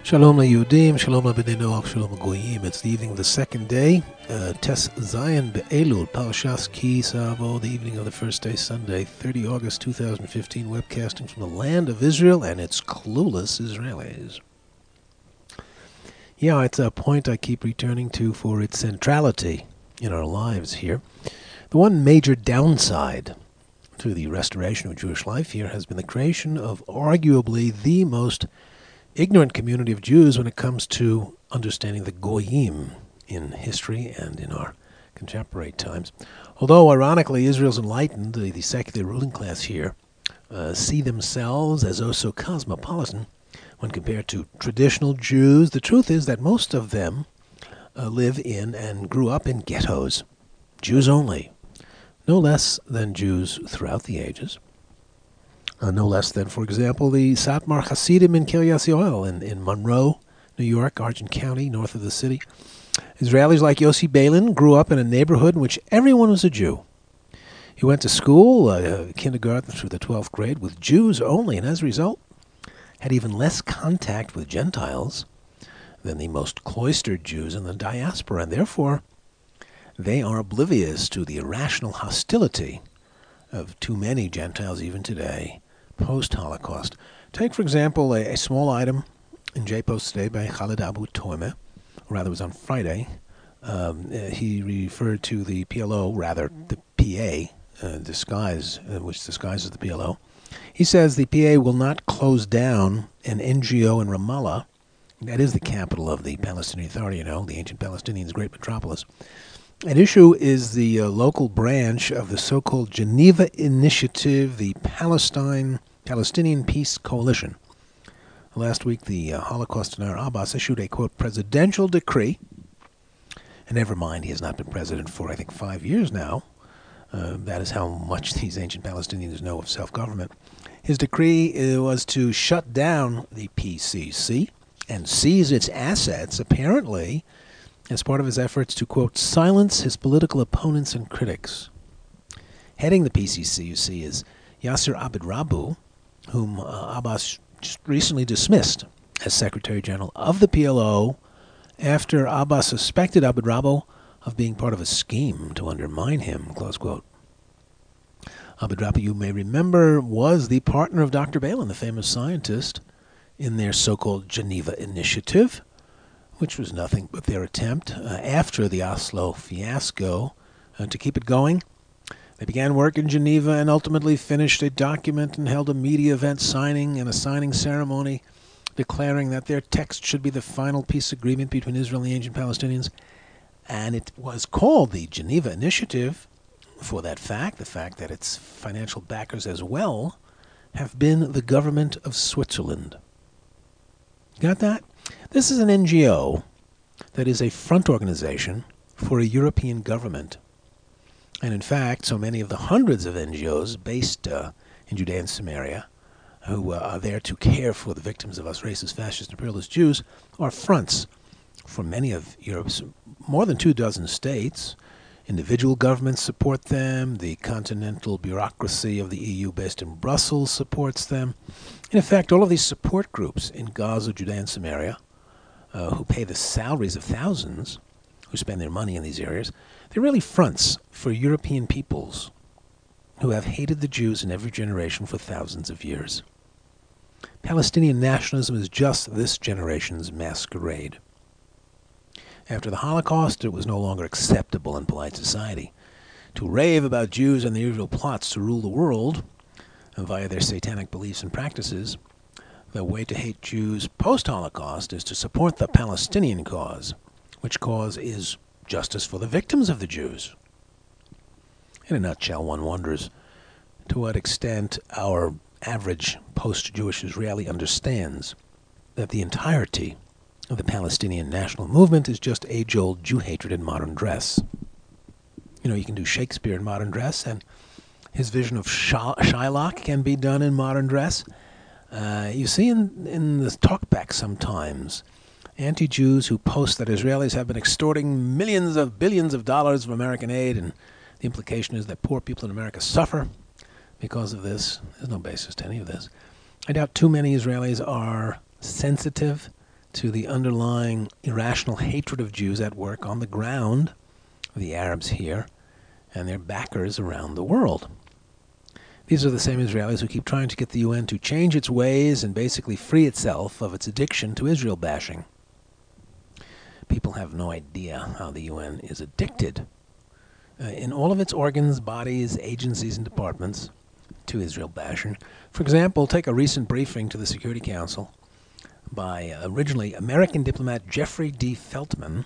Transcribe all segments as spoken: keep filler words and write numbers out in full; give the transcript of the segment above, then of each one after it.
Shalom LaYudim, Shalom LaBnei Noach, Shalom LaGoyim. It's the evening of the second day, uh, Tes Zayin Be'elul, Parashas Ki Savo, the evening of the first day, Sunday, the thirtieth of August, two thousand fifteen, webcasting from the land of Israel and its clueless Israelis. Yeah, it's a point I keep returning to for its centrality in our lives here. The one major downside to the restoration of Jewish life here has been the creation of arguably the most ignorant community of Jews when it comes to understanding the Goyim in history and in our contemporary times. Although, ironically, Israel's enlightened, the, the secular ruling class here, uh, see themselves as also cosmopolitan when compared to traditional Jews, the truth is that most of them uh, live in and grew up in ghettos. Jews only. No less than Jews throughout the ages. Uh, no less than, for example, the Satmar Hasidim in Kiryas Yoel in, in Monroe, New York, Argent County, north of the city. Israelis like Yossi Balin grew up in a neighborhood in which everyone was a Jew. He went to school, uh, kindergarten through the twelfth grade, with Jews only, and as a result, had even less contact with Gentiles than the most cloistered Jews in the diaspora, and therefore they are oblivious to the irrational hostility of too many Gentiles even today, post-Holocaust. Take, for example, a, a small item in J-Post today by Khaled Abu Toimeh, or rather it was on Friday. Um, uh, he referred to the P L O, rather the P A, uh, disguise, uh, which disguises the P L O. He says the P A will not close down an N G O in Ramallah. That is the capital of the Palestinian Authority, you know, the ancient Palestinians' great metropolis. At issue is the uh, local branch of the so-called Geneva Initiative, the Palestine Palestinian Peace Coalition. Last week, the uh, Holocaust denier Abbas issued a, quote, presidential decree. And never mind, he has not been president for, I think, five years now. Uh, that is how much these ancient Palestinians know of self-government. His decree uh, was to shut down the P C C and seize its assets, apparently, as part of his efforts to, quote, silence his political opponents and critics. Heading the P C C, you see, is Yasser Abed Rabu, whom uh, Abbas just recently dismissed as Secretary General of the P L O after Abbas suspected Abed Rabu of being part of a scheme to undermine him, close quote. Abed Rabu, you may remember, was the partner of Doctor Balin, the famous scientist, in their so-called Geneva Initiative, which was nothing but their attempt, uh, after the Oslo fiasco, uh, to keep it going. They began work in Geneva and ultimately finished a document and held a media event signing and a signing ceremony declaring that their text should be the final peace agreement between Israel and the ancient Palestinians. And it was called the Geneva Initiative for that fact, the fact that its financial backers as well have been the government of Switzerland. Got that? This is an N G O that is a front organization for a European government. And in fact, so many of the hundreds of N G Os based uh, in Judea and Samaria who uh, are there to care for the victims of us racist, fascist, imperialist Jews are fronts for many of Europe's more than two dozen states. Individual governments support them. The continental bureaucracy of the E U based in Brussels supports them. In effect, all of these support groups in Gaza, Judea, and Samaria, uh, who pay the salaries of thousands who spend their money in these areas, they're really fronts for European peoples who have hated the Jews in every generation for thousands of years. Palestinian nationalism is just this generation's masquerade. After the Holocaust, it was no longer acceptable in polite society to rave about Jews and their evil plots to rule the world via their satanic beliefs and practices. The way to hate Jews post-Holocaust is to support the Palestinian cause, which cause is justice for the victims of the Jews. In a nutshell, one wonders to what extent our average post-Jewish Israeli understands that the entirety of the Palestinian national movement is just age-old Jew hatred in modern dress. You know, you can do Shakespeare in modern dress, and his vision of Shylock can be done in modern dress. Uh, you see in, in the talkback sometimes anti-Jews who post that Israelis have been extorting millions of billions of dollars of American aid, and the implication is that poor people in America suffer because of this. There's no basis to any of this. I doubt too many Israelis are sensitive to the underlying irrational hatred of Jews at work on the ground, the Arabs here, and their backers around the world. These are the same Israelis who keep trying to get the U N to change its ways and basically free itself of its addiction to Israel bashing. People have no idea how the U N is addicted uh, in all of its organs, bodies, agencies, and departments to Israel bashing. For example, take a recent briefing to the Security Council by uh, originally American diplomat Jeffrey D. Feltman.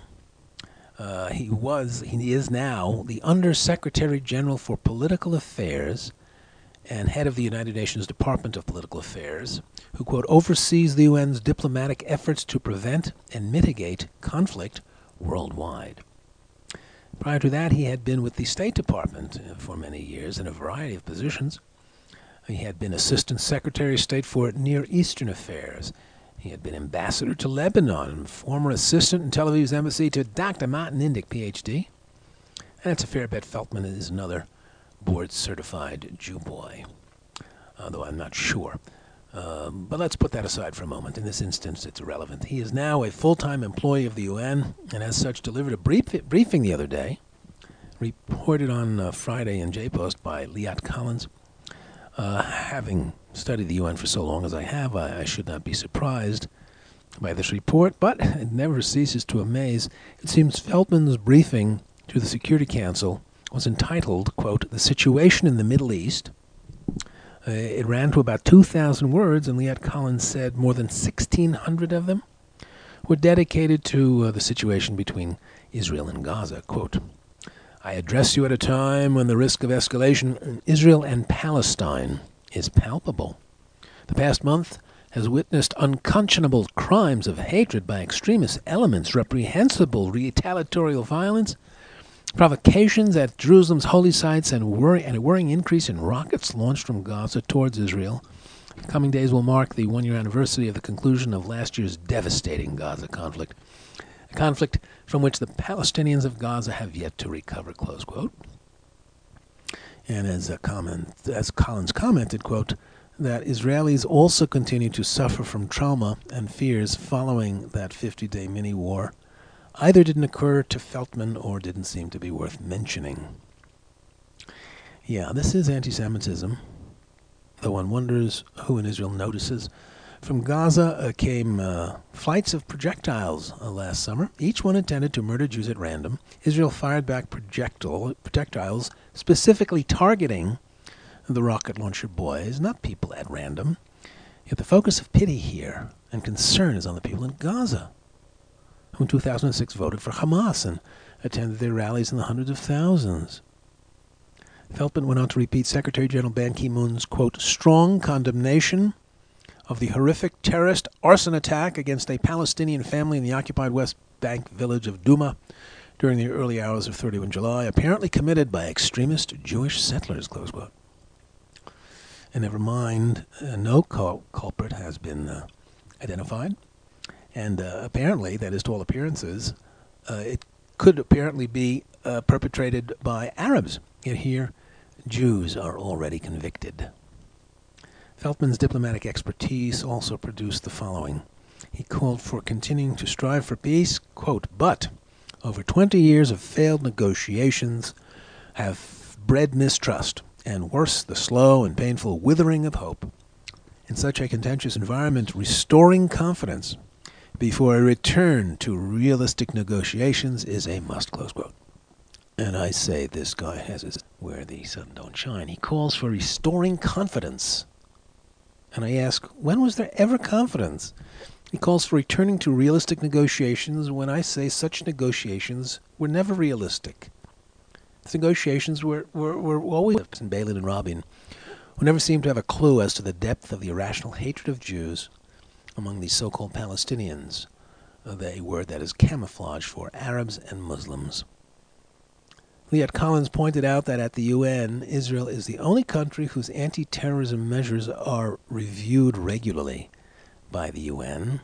Uh, he was, he is now the Under-Secretary General for Political Affairs and head of the United Nations Department of Political Affairs, who, quote, oversees the U N's diplomatic efforts to prevent and mitigate conflict worldwide. Prior to that, he had been with the State Department for many years in a variety of positions. He had been Assistant Secretary of State for Near Eastern Affairs. He had been ambassador to Lebanon, former assistant in Tel Aviv's embassy to Doctor Martin Indyk, P H D. And it's a fair bet Feltman is another board-certified Jew boy, although I'm not sure. Um, but let's put that aside for a moment. In this instance, it's irrelevant. He is now a full-time employee of the U N, and as such delivered a brief briefing the other day, reported on uh, Friday in J-Post by Liat Collins. Uh, having studied the U N for so long as I have, I, I should not be surprised by this report, but it never ceases to amaze. It seems Feltman's briefing to the Security Council was entitled, quote, The Situation in the Middle East. Uh, it ran to about two thousand words, and Liat Collins said more than sixteen hundred of them were dedicated to uh, the situation between Israel and Gaza. Quote, I address you at a time when the risk of escalation in Israel and Palestine is palpable. The past month has witnessed unconscionable crimes of hatred by extremist elements, reprehensible retaliatory violence, provocations at Jerusalem's holy sites, and, worry, and a worrying increase in rockets launched from Gaza towards Israel. The coming days will mark the one-year anniversary of the conclusion of last year's devastating Gaza conflict, a conflict from which the Palestinians of Gaza have yet to recover, close quote. And as, a comment, as Collins commented, quote, that Israelis also continue to suffer from trauma and fears following that fifty-day mini-war either didn't occur to Feltman or didn't seem to be worth mentioning. Yeah, this is anti-Semitism, though one wonders who in Israel notices. From Gaza uh, came uh, flights of projectiles uh, last summer, each one intended to murder Jews at random. Israel fired back projectile, projectiles specifically targeting the rocket launcher boys, not people at random. Yet the focus of pity here and concern is on the people in Gaza, who in two thousand six voted for Hamas and attended their rallies in the hundreds of thousands. Feltman went on to repeat Secretary General Ban Ki-moon's, quote, strong condemnation of the horrific terrorist arson attack against a Palestinian family in the occupied West Bank village of Douma during the early hours of thirty-first July, apparently committed by extremist Jewish settlers, close quote. And never mind, uh, no cul- culprit has been uh, identified. And uh, apparently, that is to all appearances, uh, it could apparently be uh, perpetrated by Arabs. Yet here, Jews are already convicted. Feltman's diplomatic expertise also produced the following. He called for continuing to strive for peace, quote, but over twenty years of failed negotiations have bred mistrust, and worse, the slow and painful withering of hope. In such a contentious environment, restoring confidence before a return to realistic negotiations is a must, close quote. And I say this guy has his where the sun don't shine. He calls for restoring confidence. And I ask, when was there ever confidence? He calls for returning to realistic negotiations when I say such negotiations were never realistic. The negotiations were, were, were always in Balin and Rabin, who never seemed to have a clue as to the depth of the irrational hatred of Jews among these so-called Palestinians, a word that is camouflage for Arabs and Muslims. Liat Collins pointed out that at the U N, Israel is the only country whose anti-terrorism measures are reviewed regularly by the U N.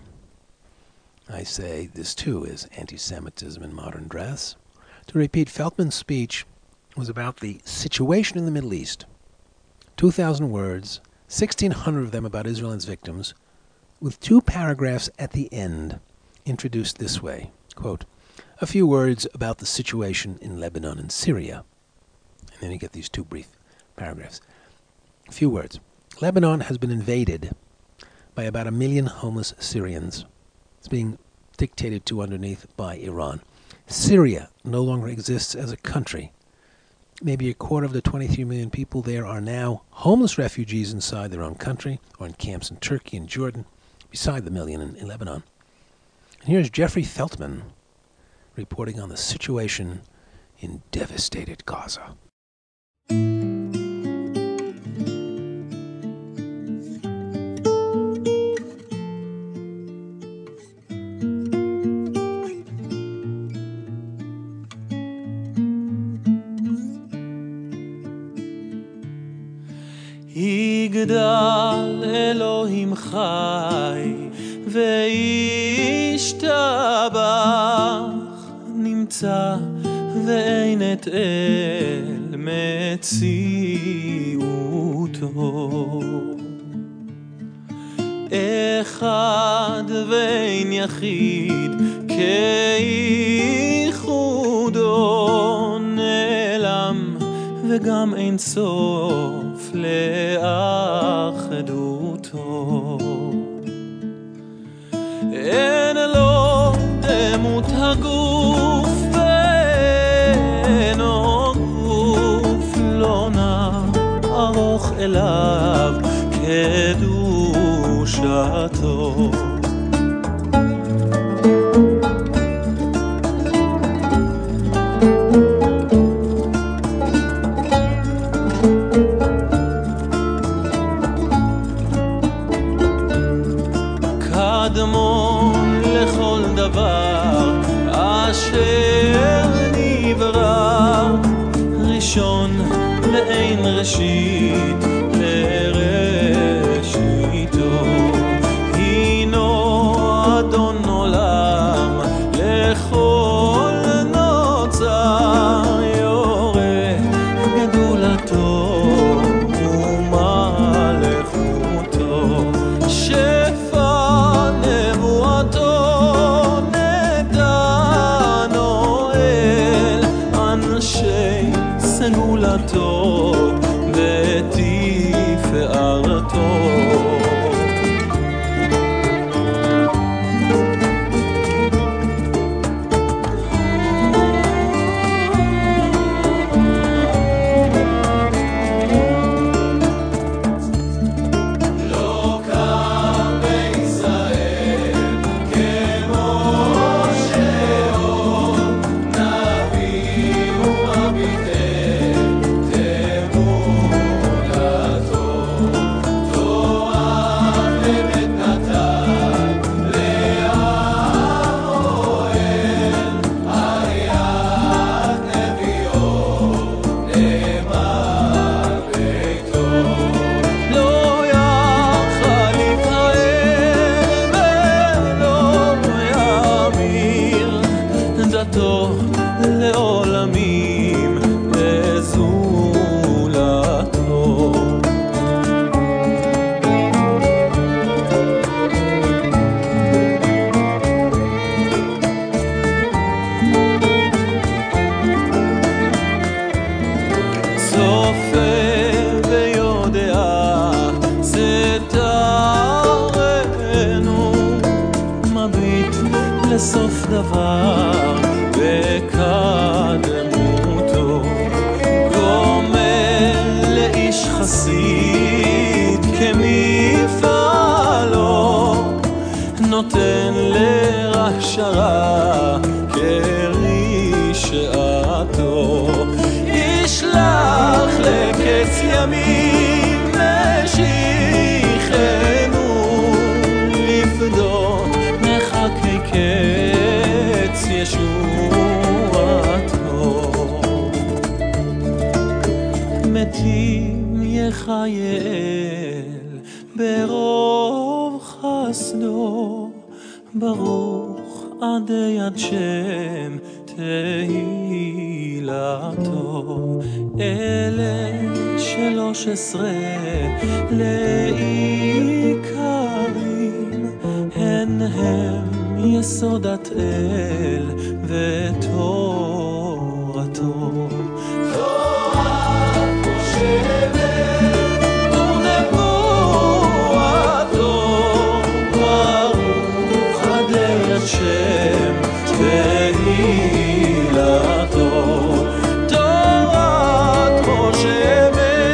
I say this, too, is anti-Semitism in modern dress. To repeat, Feltman's speech was about the situation in the Middle East. two thousand words, sixteen hundred of them about Israel and its victims, with two paragraphs at the end introduced this way, quote, a few words about the situation in Lebanon and Syria. And then you get these two brief paragraphs. A few words. Lebanon has been invaded by about a million homeless Syrians. It's being dictated to underneath by Iran. Syria no longer exists as a country. Maybe a quarter of the twenty-three million people there are now homeless refugees inside their own country or in camps in Turkey and Jordan, beside the million in, in Lebanon. And here's Jeffrey Feltman reporting on the situation in devastated Gaza. יגדל אלוהים חי וישתבח נמצא ואין את אל מציאותו אחד ואין יחיד כייחודו נעלם וגם אין סוף לאחדותו אין לו דמות הגוף ואינו גוף לא נערוך אליו קדושתו קדמון לכל דבר אשר נברא ראשון ואין ראשית לראשיתו הינו אדון עולם לכל נוצר יורה גדולתו ומלכותו שפע נבואתו נתנו אל אנשי סגולתו בתפארתו לעולמים לזולתו צופה ויודע זה תארנו מביט לסוף דבר וקדמותו גומל לאיש חסיד כמפעלו נותן להכשרה כרשעתו ישלח לקץ ימים משיחנו לפדות מחכי קץ ישועתו מתים יחייל ברוב חסדו ברוך עדי עד שם תהילתו אלה שלוש עשרה לעיקרים הן הם יסודת אל ותורתו. תורת משה ונבואתו, ברוך עדי השם תהילתו. תורת משה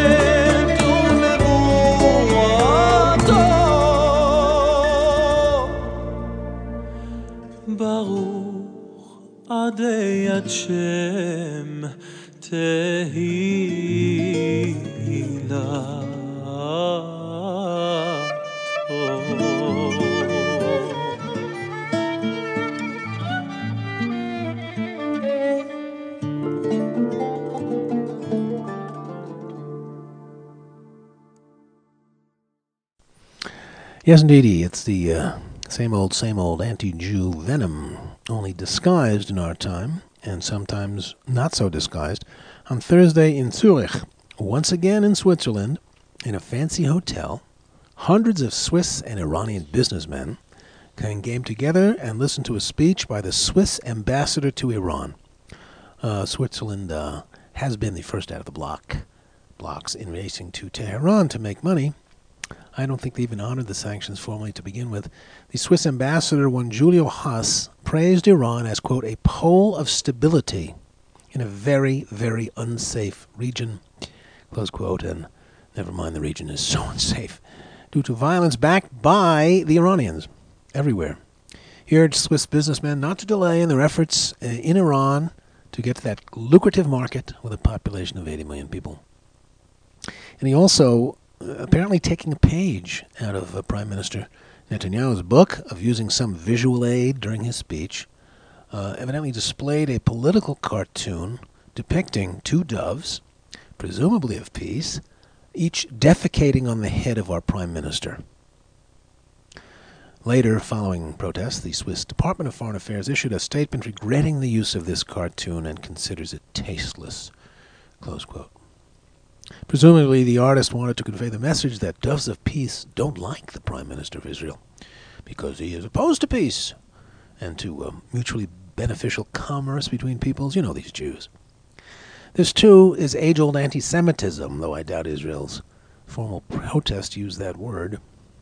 ונבואתו, ברוך עדי השם תהילתו. Yes, indeedy, it's the uh, same old, same old anti-Jew venom, only disguised in our time, and sometimes not so disguised. On Thursday in Zurich, once again in Switzerland, in a fancy hotel, hundreds of Swiss and Iranian businessmen came together and listened to a speech by the Swiss ambassador to Iran. Uh, Switzerland uh, has been the first out of the block blocks in racing to Tehran to make money. I don't think they even honored the sanctions formally to begin with. The Swiss ambassador, one Julio Haas, praised Iran as, quote, a pole of stability in a very, very unsafe region, close quote, and never mind, the region is so unsafe due to violence backed by the Iranians everywhere. He urged Swiss businessmen not to delay in their efforts uh, in Iran to get to that lucrative market with a population of eighty million people. And he also apparently taking a page out of uh, Prime Minister Netanyahu's book of using some visual aid during his speech, uh, evidently displayed a political cartoon depicting two doves, presumably of peace, each defecating on the head of our Prime Minister. Later, following protests, the Swiss Department of Foreign Affairs issued a statement regretting the use of this cartoon and considers it tasteless, close quote. Presumably, the artist wanted to convey the message that doves of peace don't like the Prime Minister of Israel because he is opposed to peace and to uh, mutually beneficial commerce between peoples. You know these Jews. This, too, is age-old anti-Semitism, though I doubt Israel's formal protest used that word.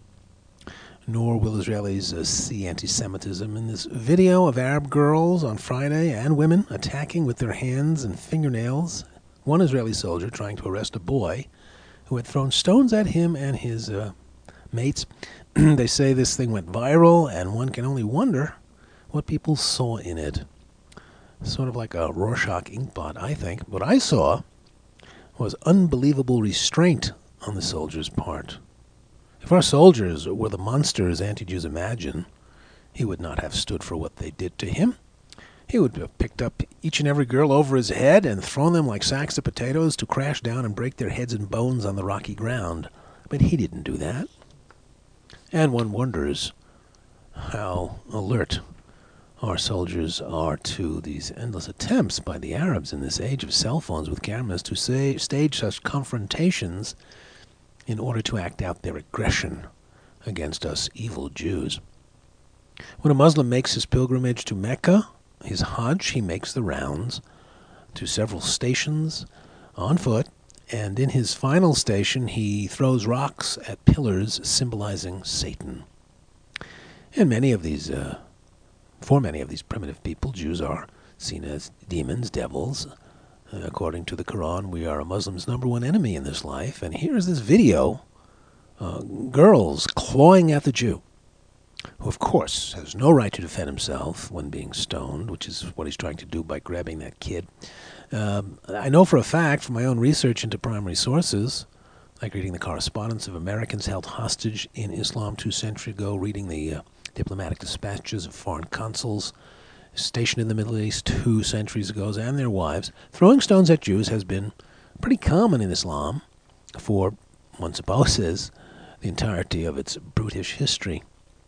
Nor will Israelis uh, see anti-Semitism in this video of Arab girls on Friday and women attacking with their hands and fingernails one Israeli soldier trying to arrest a boy who had thrown stones at him and his uh, mates. They say this thing went viral, and one can only wonder what people saw in it. Sort of like a Rorschach inkblot, I think. What I saw was unbelievable restraint on the soldier's part. If our soldiers were the monsters anti-Jews imagine, he would not have stood for what they did to him. He would have picked up each and every girl over his head and thrown them like sacks of potatoes to crash down and break their heads and bones on the rocky ground. But he didn't do that. And one wonders how alert our soldiers are to these endless attempts by the Arabs in this age of cell phones with cameras to say, stage such confrontations in order to act out their aggression against us evil Jews. When a Muslim makes his pilgrimage to Mecca, his Hajj, he makes the rounds to several stations on foot, and in his final station he throws rocks at pillars symbolizing Satan. And many of these, uh, for many of these primitive people, Jews are seen as demons, devils. Uh, according to the Quran, we are a Muslim's number one enemy in this life. And here is this video, uh, girls clawing at the Jew, who, of course, has no right to defend himself when being stoned, which is what he's trying to do by grabbing that kid. Um, I know for a fact, from my own research into primary sources, like reading the correspondence of Americans held hostage in Islam two centuries ago, reading the uh, diplomatic dispatches of foreign consuls stationed in the Middle East two centuries ago and their wives, throwing stones at Jews has been pretty common in Islam for, one supposes, the entirety of its brutish history.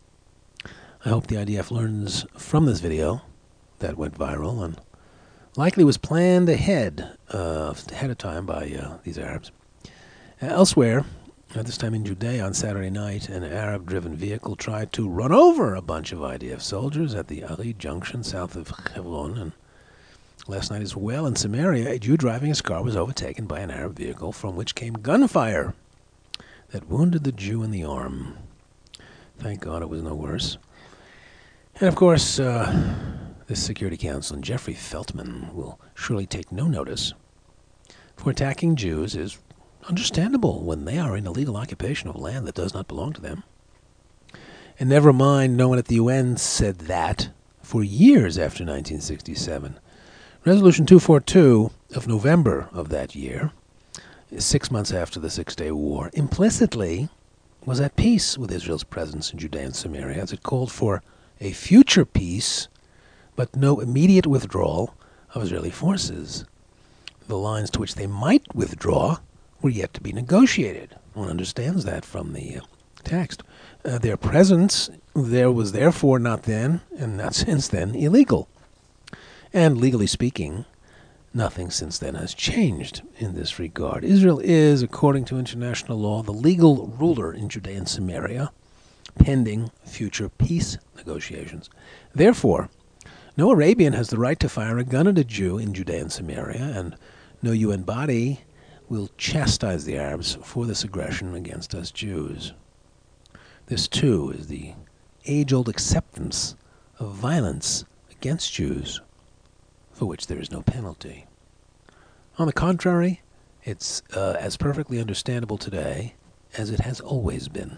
I hope the I D F learns from this video that went viral and likely was planned ahead, uh, ahead of time by uh, these Arabs. Uh, elsewhere, At this time in Judea, on Saturday night, an Arab-driven vehicle tried to run over a bunch of I D F soldiers at the Ari Junction south of Hebron. And last night as well, in Samaria, a Jew driving his car was overtaken by an Arab vehicle from which came gunfire that wounded the Jew in the arm. Thank God it was no worse. And of course, uh, this Security Council and Jeffrey Feltman will surely take no notice, for attacking Jews is understandable when they are in illegal occupation of land that does not belong to them. And never mind, no one at the U N said that for years after nineteen sixty-seven. Resolution two forty-two of November of that year, six months after the Six-Day War, implicitly was at peace with Israel's presence in Judea and Samaria, as it called for a future peace, but no immediate withdrawal of Israeli forces. The lines to which they might withdraw were yet to be negotiated. One understands that from the uh, text. Uh, their presence there was therefore not then, and not since then, illegal. And legally speaking, nothing since then has changed in this regard. Israel is, according to international law, the legal ruler in Judea and Samaria, pending future peace negotiations. Therefore, no Arabian has the right to fire a gun at a Jew in Judea and Samaria, and no U N body will chastise the Arabs for this aggression against us Jews. This, too, is the age-old acceptance of violence against Jews, for which there is no penalty. On the contrary, it's uh, as perfectly understandable today as it has always been.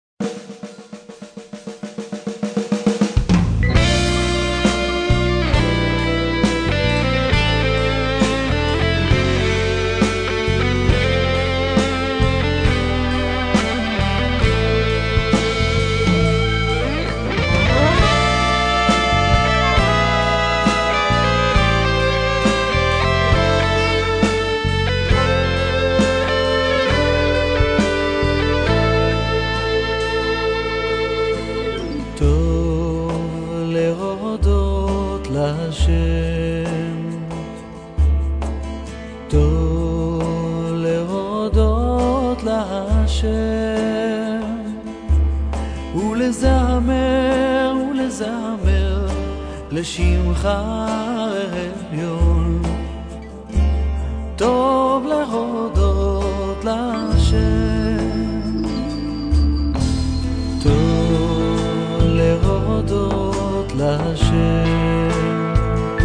ולזמר ולזמר לשמך עליון. טוב להודות להשם, טוב להודות להשם,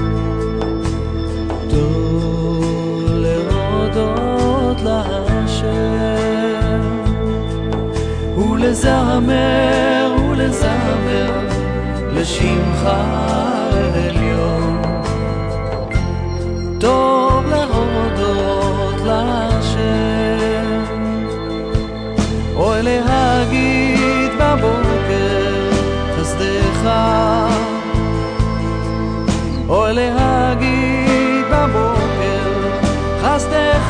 טוב להודות להשם, ולזמר ולזמר לשמך עליון. טוב להודות להשם, אוי להגיד בבוקר חסדך, אוי להגיד בבוקר חסדך,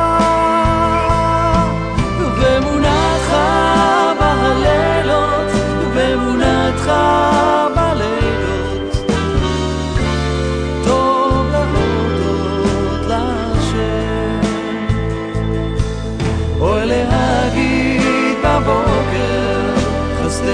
ובאמונתך בלילות, ובאמונתך בלילות, טוב להודות להשם, אוי להגיד בבוקר חסדך,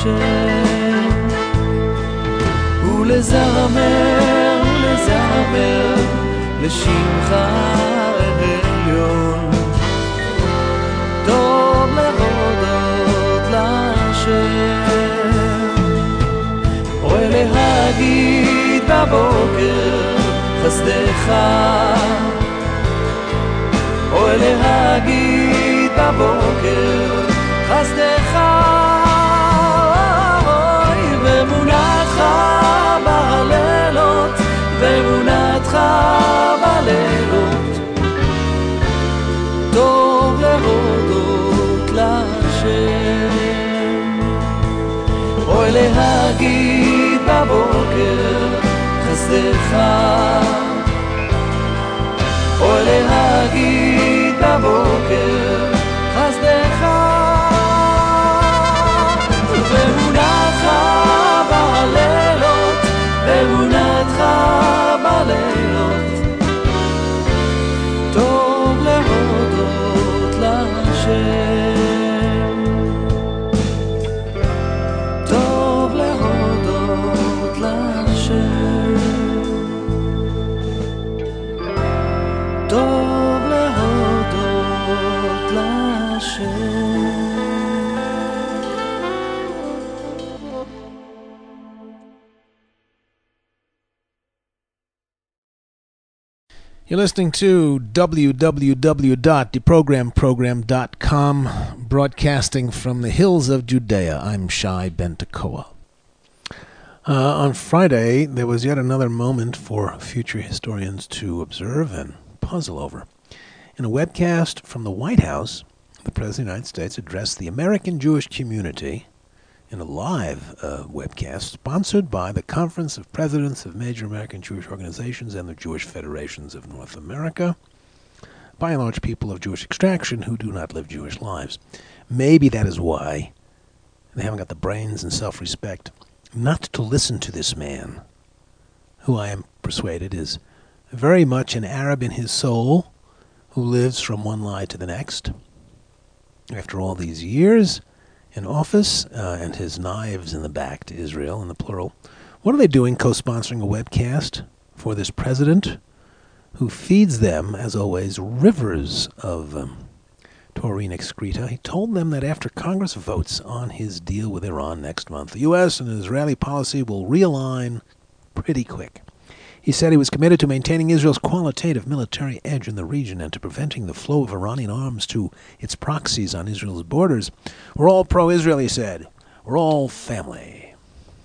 להשם ולזמר, ולזמר לשמך העליון טוב להודות להשם אוהב להגיד בבוקר חסדך אוהב להגיד בבוקר חסדך אוי ואמונתך בלילות ואמונתך בלילות טוב להודות להשם אוי להגיד בבוקר חסדך אוי להגיד בבוקר חסדך ואמונתך בלילות ואמונתך בלילות טוב להודות להשם טוב להודות להשם טוב להודות להשם You're listening to w w w dot deprogram program dot com, broadcasting from the hills of Judea. I'm Shai Ben Tekoa. Uh, on Friday, there was yet another moment for future historians to observe and puzzle over. In a webcast from the White House, the President of the United States addressed the American Jewish community in a live uh, webcast sponsored by the Conference of Presidents of Major American Jewish Organizations and the Jewish Federations of North America, by and large people of Jewish extraction who do not live Jewish lives. Maybe that is why they haven't got the brains and self-respect not to listen to this man, who I am persuaded is very much an Arab in his soul, who lives from one lie to the next. After all these years in office, uh, and his knives in the back to Israel, in the plural, what are they doing co-sponsoring a webcast for this president who feeds them, as always, rivers of um, taurine excreta? He told them that after Congress votes on his deal with Iran next month, the U S and Israeli policy will realign pretty quick. He said he was committed to maintaining Israel's qualitative military edge in the region and to preventing the flow of Iranian arms to its proxies on Israel's borders. We're all pro-Israel, he said. We're all family.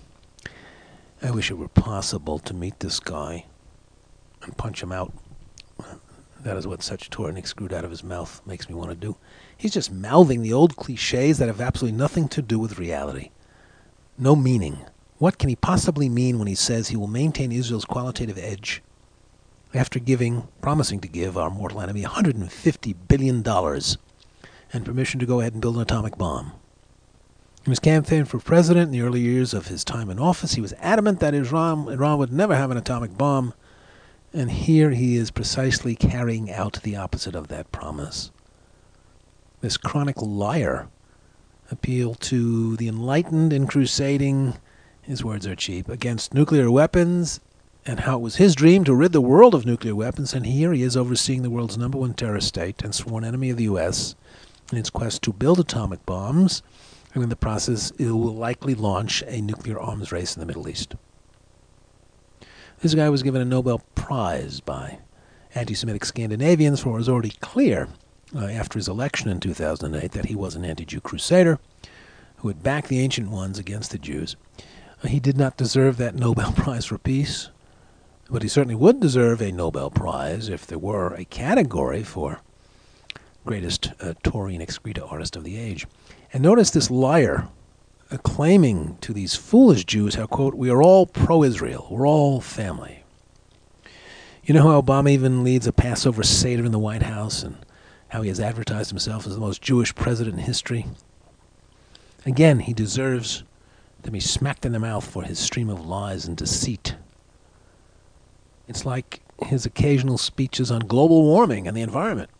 I wish it were possible to meet this guy and punch him out. That is what such taurine screwed out of his mouth makes me want to do. He's just mouthing the old cliches that have absolutely nothing to do with reality. No meaning. What can he possibly mean when he says he will maintain Israel's qualitative edge after giving, promising to give our mortal enemy one hundred fifty billion dollars and permission to go ahead and build an atomic bomb? In his campaign for president in the early years of his time in office, he was adamant that Iran, Iran would never have an atomic bomb, and here he is precisely carrying out the opposite of that promise. This chronic liar appealed to the enlightened in crusading, his words are cheap, against nuclear weapons, and how it was his dream to rid the world of nuclear weapons, and here he is overseeing the world's number one terrorist state and sworn enemy of the U S in its quest to build atomic bombs, and in the process it will likely launch a nuclear arms race in the Middle East. This guy was given a Nobel Prize by anti-Semitic Scandinavians for it was already clear uh, after his election in two thousand eight that he was an anti-Jew crusader who had backed the ancient ones against the Jews. He did not deserve that Nobel Prize for Peace, but he certainly would deserve a Nobel Prize if there were a category for greatest uh, taurine excreta artist of the age. And notice this liar uh, claiming to these foolish Jews how, quote, we are all pro-Israel, we're all family. You know how Obama even leads a Passover Seder in the White House and how he has advertised himself as the most Jewish president in history? Again, he deserves to be smacked in the mouth for his stream of lies and deceit. It's like his occasional speeches on global warming and the environment.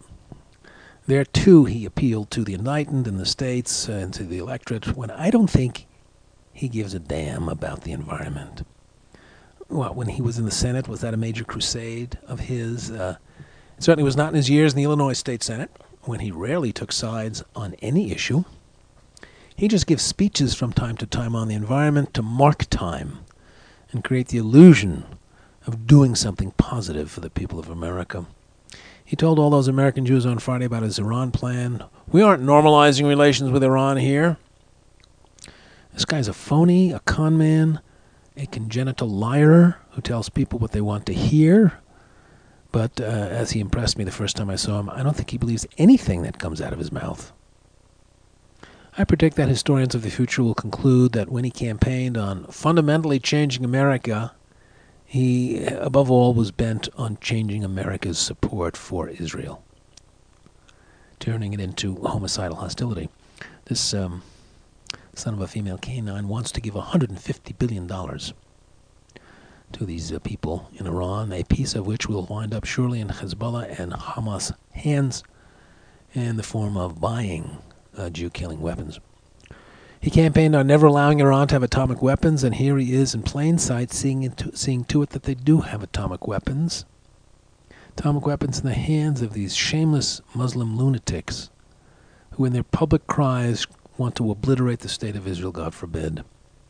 There, too, he appealed to the enlightened in the States and to the electorate when I don't think he gives a damn about the environment. Well, when he was in the Senate, was that a major crusade of his? Uh, it certainly was not in his years in the Illinois State Senate, when he rarely took sides on any issue. He just gives speeches from time to time on the environment to mark time and create the illusion of doing something positive for the people of America. He told all those American Jews on Friday about his Iran plan. We aren't normalizing relations with Iran here. This guy's a phony, a con man, a congenital liar who tells people what they want to hear. But uh, as he impressed me the first time I saw him, I don't think he believes anything that comes out of his mouth. I predict that historians of the future will conclude that when he campaigned on fundamentally changing America, he, above all, was bent on changing America's support for Israel, turning it into homicidal hostility. This um, son of a female canine wants to give one hundred fifty billion dollars to these uh, people in Iran, a piece of which will wind up surely in Hezbollah and Hamas' hands in the form of buying uh, Jew-killing weapons. He campaigned on never allowing Iran to have atomic weapons, and here he is in plain sight seeing, into, seeing to it that they do have atomic weapons. Atomic weapons in the hands of these shameless Muslim lunatics who in their public cries want to obliterate the state of Israel, God forbid.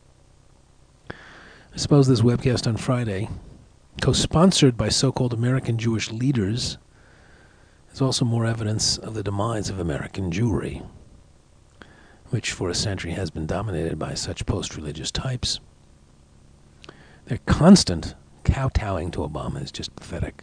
I suppose this webcast on Friday, co-sponsored by so-called American Jewish leaders, is also more evidence of the demise of American Jewry, which for a century has been dominated by such post-religious types. Their constant kowtowing to Obama is just pathetic.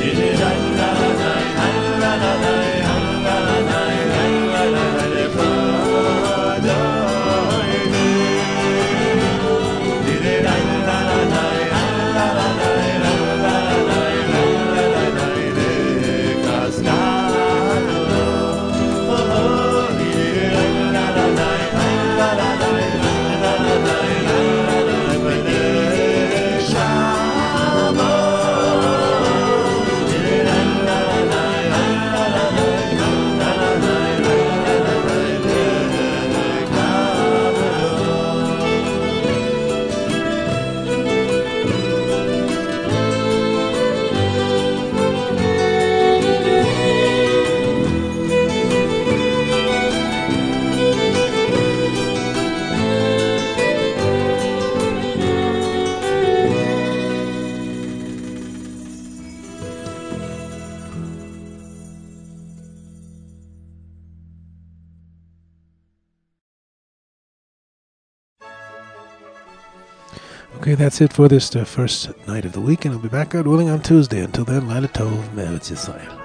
Okay, that's it for this uh, first night of the week, and I'll be back, God willing, on Tuesday. Until then, Laila Tov, Me'eretz Yisrael.